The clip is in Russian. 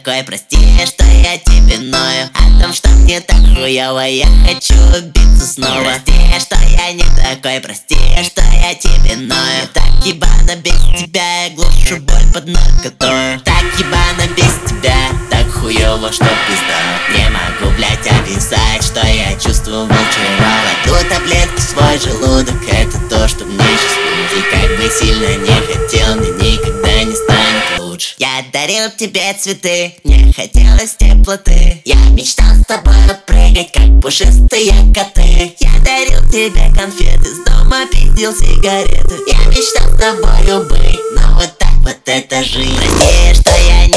такой, прости, что я тебе ною о том, что мне так хуёво, я хочу убиться снова. Прости, что я не такой, прости, что я тебе ною. Так ебано без тебя, я глушу боль под наркотой. Так ебано без тебя, так хуёво, что пизда. Не могу, блять, описать, что я чувствовал вчера. Кладу таблетки в свой желудок, это то, что мне сейчас будет. И как бы сильно не хотел, мне никогда не станет лучше. Я дарил тебе цветы, мне хотелось теплоты. Я мечтал с тобой прыгать, как пушистые коты. Я дарил тебе конфеты, с дома пиздил сигареты. Я мечтал с тобою быть, но вот так вот это жизнь. Прости, что я